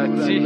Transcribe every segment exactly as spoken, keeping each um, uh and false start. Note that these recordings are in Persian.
صورتی.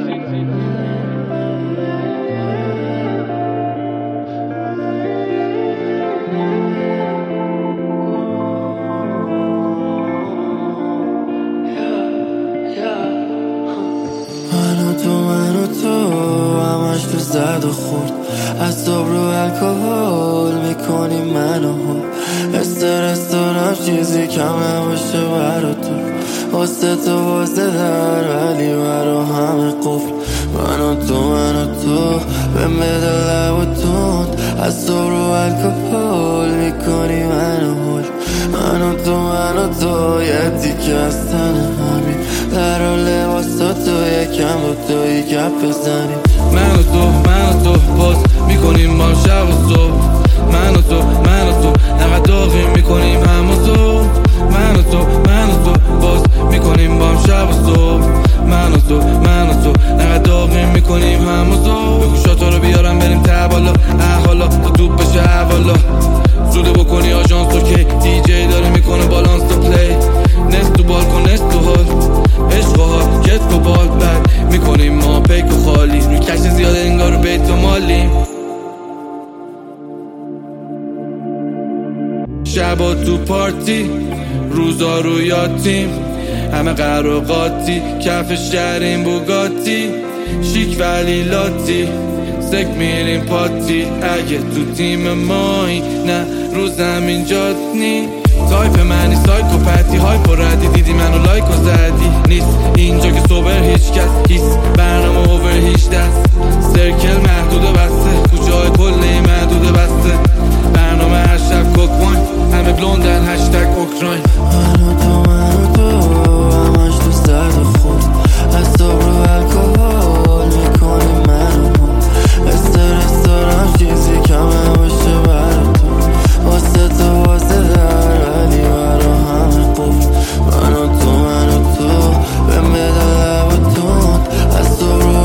من و تو من و تو همش تو زد و خورد، از صبح رو الکل میکنی منو هول. استرس دارم چیزی کم نباشه برا تو، واسه تو واسه در ولی برا همه قفل. من و تو من و تو به مدل لب و تند، از صبح رو الکل میکنی منو هول. من و تو من و تو یه تیکه از تن همین، در و لباسا تو یکم با توی گپ بزنیم. من و تو من و تو باز میکنیم با شب و صبح. من و تو من و تو نقد داغی میکنیم هم و تو. من و تو من و تو باز میکنیم با شب و صبح. من و تو من و تو نقد داغی میکنیم هم و تو. بگو شاتا رو بیارم بریم ته بالا، احوالا تا توپ بشه احوالا. زوده بکنی آژانس اوکی، دی جی داره میکنه بالانس تو پلی. نست تو بالکن نست تو هال، عشق و حال کت و بال بد میکنیم ما پیک و خالی. روی کش زیاده انگار رو بیت و مالیم. شبا تو پارتی روزا رو یاتیم، همه قراقاتی کف شهرین بوگاتی. شیک ولی لاتی سک میریم پاتی. اگه تو تیم مایی نه رو زمین جات نی. تایپ منی سایکوپتی هایپ و ردی، دیدی منو لایک و زدی. نیست اینجا که سوبر هیچ کس، هیس برنامه اوور هیچ دست. سرکل محدوده بسته، کوچه های کلی محدوده بسته. برنامه هر شب کوک واین، همه بلوندن هشتگ اوکراین. من و تو من و تو همش تو زد و خورد، از صبح رو الکل میکنی منو هول. استرس دارم چیزی کم نباشه برا تو، واسه تو واسه در ولی برا همه قفل. من و تو من و تو به مدل لب و تند، از صبح رو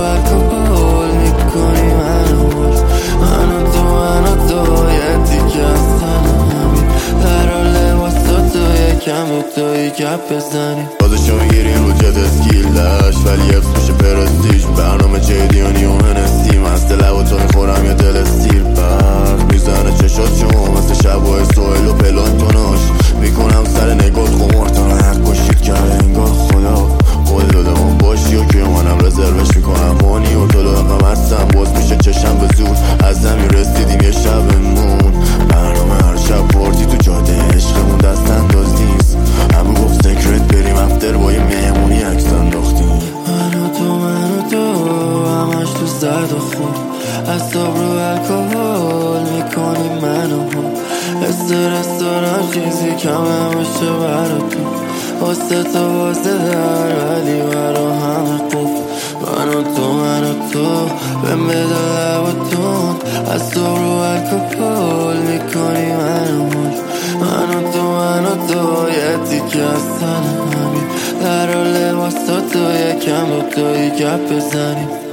الکل میکنی منو هول. من و تو من و تو یه تیکه از تن همین، در و لباسا تو یکم با توی گپ بزنیم. بازشو میگیریم رو جد اسکیلش، ولی افت میشه پرستیج. برنامه جیدیانی و هنستی، مست لب و تو میخورم یا دل استیر. برد میزنه چشات شما مثل شبای سویل و پلانتوناش. میکنم سر نگات خمار تا حق کشید کرده انگار خدا. قول داده من باشی و که منم رزروش میکنم مانی و تو لقم هستم. باز میشه چشم به زور، از زمین رسیدیم یه شبمون. برنامه هر شب پارتی تو جاده عشقمون، دست انداز نیست. همه گفت سکرت بریم افتر با یه مهمونی عکس انداختیم. من و تو من و تو همش تو زد و خورد، از صبح رو الکل میکنی منو هول. استرس دارم چیزی کم نباشه برا تو، واسه تو واسه در ولی برا همه قفل. من و تو من و تو به مدل لب و تند، از صبح رو الکل میکنی منو هول. من و تو من و تو یه تیکه از تن همین، در و لباسا تو یکم با توی گپ بزنیم.